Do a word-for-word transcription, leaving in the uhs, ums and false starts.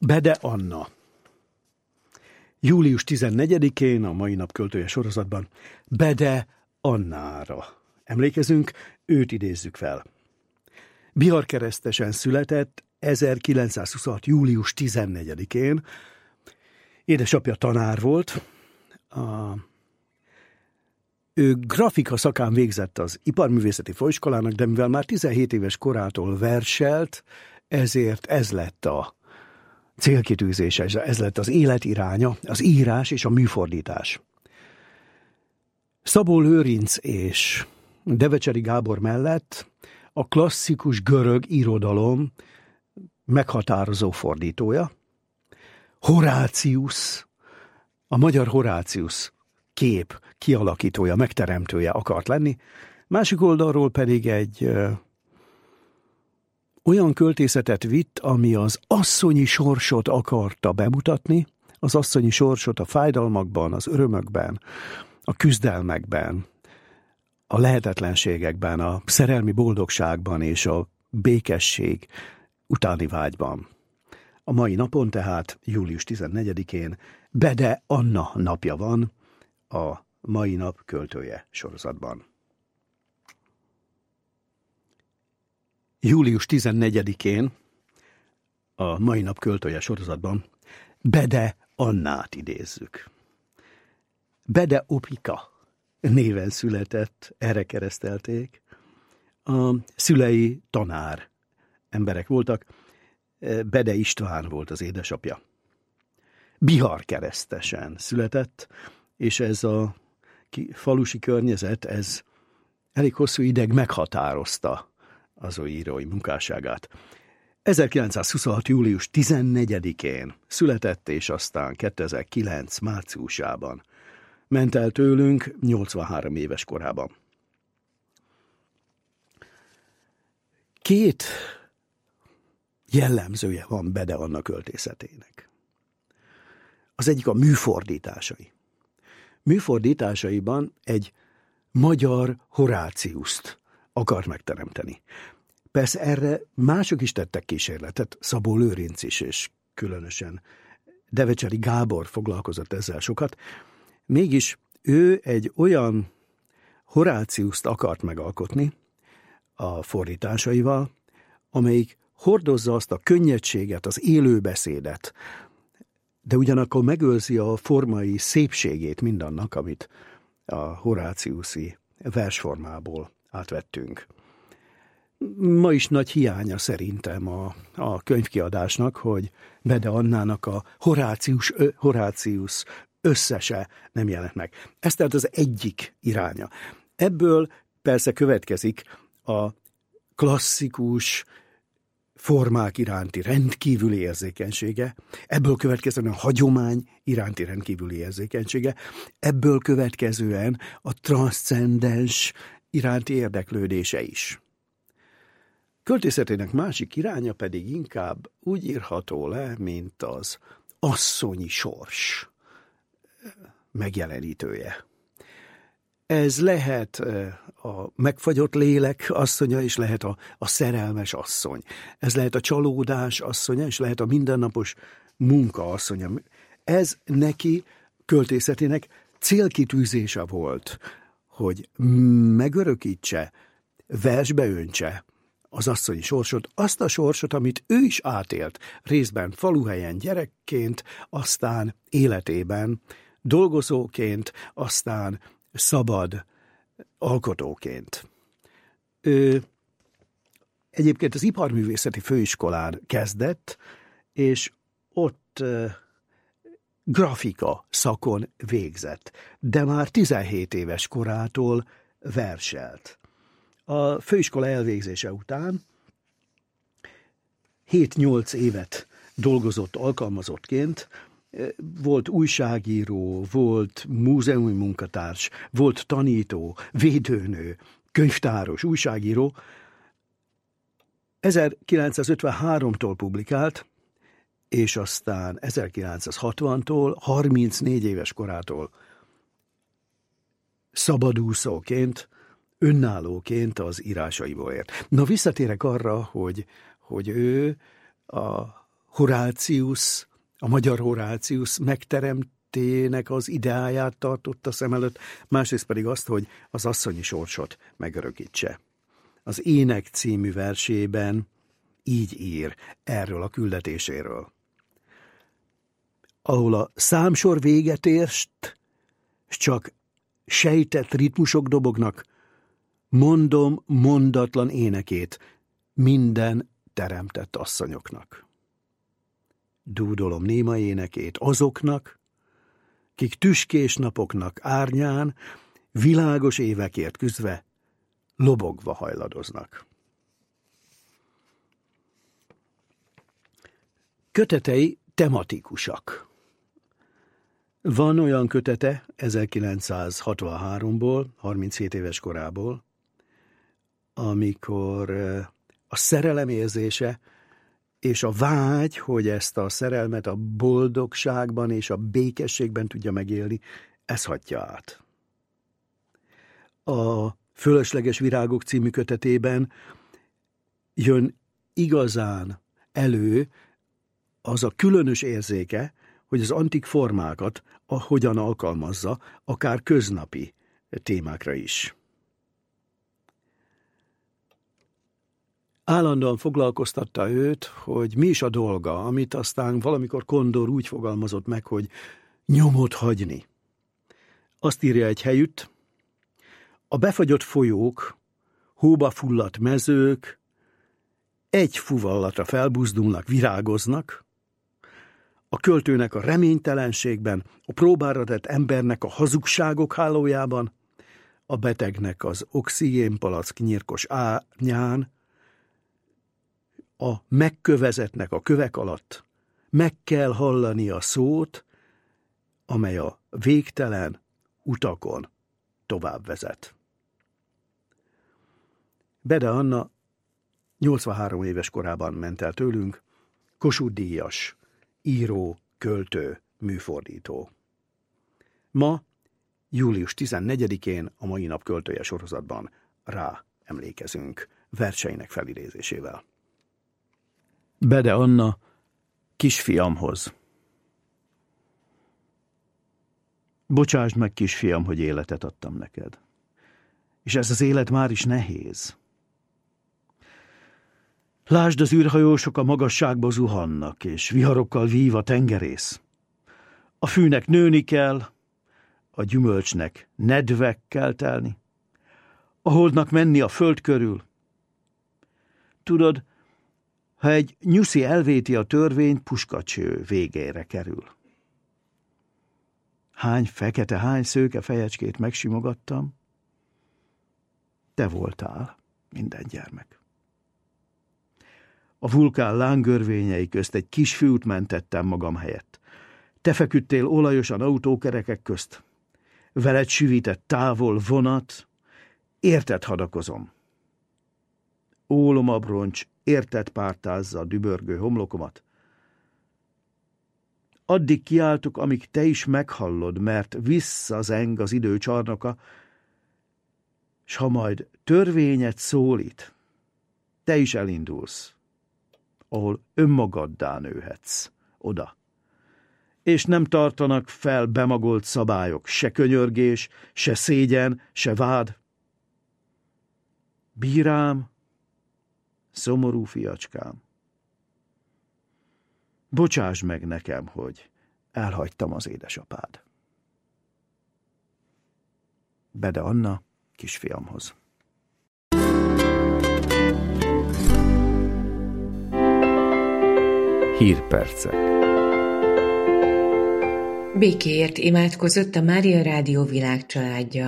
Bede Anna. július tizennegyedikén, a mai nap költője sorozatban Bede Annára emlékezünk, őt idézzük fel. Biharkeresztesen született ezerkilencszázhuszonhat. július tizennegyedikén. Édesapja tanár volt. A... Ő grafika szakán végzett az Iparművészeti Főiskolának, de mivel már tizenhét éves korától verselt, ezért ez lett a célkitűzése, ez lett az életiránya, az írás és a műfordítás. Szabó Lőrinc és Devecseri Gábor mellett a klasszikus görög irodalom meghatározó fordítója, Horáciusz, a magyar Horáciusz kép kialakítója, megteremtője akart lenni, másik oldalról pedig egy ö, olyan költészetet vitt, ami az asszonyi sorsot akarta bemutatni, az asszonyi sorsot a fájdalmakban, az örömökben, a küzdelmekben, a lehetetlenségekben, a szerelmi boldogságban és a békesség utáni vágyban. A mai napon tehát, július tizennegyedikén Bede Anna napja van a mai nap költője sorozatban. július tizennegyedikén a mai nap költője sorozatban Bede Annát idézzük. Bede Opika néven született, erre keresztelték. A szülei tanár emberek voltak, Bede István volt az édesapja. Biharkeresztesen született, és ez a falusi környezet, ez elég hosszú ideig meghatározta az ő írói munkásságát. ezerkilencszázhuszonhat. július tizennegyedikén született, és aztán kétezer-kilenc. márciusában ment el tőlünk nyolcvanhárom éves korában. Két jellemzője van Bede Anna költészetének. Az egyik a műfordításai. Műfordításaiban egy magyar Horáciuszt akar megteremteni. Persze erre mások is tettek kísérletet, Szabó Lőrinc is, és különösen Devecseri Gábor foglalkozott ezzel sokat. Mégis ő egy olyan Horáciuszt akart megalkotni a fordításaival, amelyik hordozza azt a könnyedséget, az élőbeszédet, de ugyanakkor megőrzi a formai szépségét mindannak, amit a horáciuszi versformából átvettünk. Ma is nagy hiánya szerintem a, a könyvkiadásnak, hogy Bede Annának a Horácius, Horácius összese nem jelent meg. Ez tehát az egyik iránya. Ebből persze következik a klasszikus formák iránti rendkívüli érzékenysége, ebből következően a hagyomány iránti rendkívüli érzékenysége, ebből következően a transzcendens iránti érdeklődése is. Költészetének másik iránya pedig inkább úgy írható le, mint az asszonyi sors megjelenítője. Ez lehet a megfagyott lélek asszonya, és lehet a, a szerelmes asszony. Ez lehet a csalódás asszonya, és lehet a mindennapos munka asszonya. Ez neki költészetének célkitűzése volt, hogy megörökítse, versbe öntse az asszonyi sorsot, azt a sorsot, amit ő is átélt, részben faluhelyen gyerekként, aztán életében dolgozóként, aztán szabad alkotóként. Ő egyébként az Iparművészeti Főiskolán kezdett, és ott grafika szakon végzett, de már tizenhét éves korától verselt. A főiskola elvégzése után hét-nyolc évet dolgozott alkalmazottként, volt újságíró, volt múzeumi munkatárs, volt tanító, védőnő, könyvtáros, újságíró. ezerkilencszázötvenháromtól publikált, és aztán ezerkilencszázhatvantól, harmincnégy éves korától szabadúszóként, önállóként az írásaiból ért. Na, visszatérek arra, hogy, hogy ő a Horácius, a magyar Horácius megteremtének az ideáját tartotta szem előtt, másrészt pedig azt, hogy az asszonyi sorsot megörökítse. Az Ének című versében így ír erről a küldetéséről. Ahol a számsor véget ért, s csak sejtett ritmusok dobognak, mondom mondatlan énekét minden teremtett asszonyoknak. Dúdolom néma énekét azoknak, kik tüskés napoknak árnyán, világos évekért küzdve, lobogva hajladoznak. Kötetei tematikusak. Van olyan kötete ezerkilencszázhatvanháromból, harminchét éves korából, amikor a szerelem érzése és a vágy, hogy ezt a szerelmet a boldogságban és a békességben tudja megélni, ez hatja át. A Fölösleges virágok című kötetében jön igazán elő az a különös érzéke, hogy az antik formákat a, hogyan alkalmazza, akár köznapi témákra is. Állandóan foglalkoztatta őt, hogy mi is a dolga, amit aztán valamikor Kondor úgy fogalmazott meg, hogy nyomot hagyni. Azt írja egy helyütt: a befagyott folyók, hóba fulladt mezők egy fuvallatra felbuzdulnak, virágoznak, a költőnek a reménytelenségben, a próbára tett embernek a hazugságok hálójában, a betegnek az oxigénpalack nyírkos árnyán, a megkövezetnek a kövek alatt meg kell hallani a szót, amely a végtelen utakon tovább vezet. Bede Anna nyolcvanhárom éves korában ment el tőlünk, Kossuth-díjas, író, költő, műfordító. Ma, július tizennegyedikén a Mai Nap költője sorozatban rá emlékezünk verseinek felidézésével. Bede Anna, kisfiamhoz. Bocsásd meg, kisfiam, hogy életet adtam neked. És ez az élet már is nehéz. Lásd, az űrhajósok a magasságba zuhannak, és viharokkal vív a tengerész. A fűnek nőni kell, a gyümölcsnek nedvekkel telni, a holdnak menni a föld körül. Tudod, ha egy nyuszi elvéti a törvényt, puskacső végére kerül. Hány fekete, hány szőke fejecskét megsimogattam, te voltál minden gyermek. A vulkán lángörvényei közt egy kis fiút mentettem magam helyett. Te feküdtél olajosan autókerekek közt. Veled süvített távol vonat, érted hadakozom. Ólomabroncs érted pártázza a dübörgő homlokomat. Addig kiáltok, amíg te is meghallod, mert visszazeng az idő csarnoka, s ha majd törvényed szólít, te is elindulsz, ahol önmagaddá nőhetsz, oda. És nem tartanak fel bemagolt szabályok, se könyörgés, se szégyen, se vád. Bírám, szomorú fiacskám, bocsáss meg nekem, hogy elhagytam az édesapád. Bede Anna, kisfiamhoz. Hírpercek. Békéért imádkozott a Mária Rádió világcsaládja.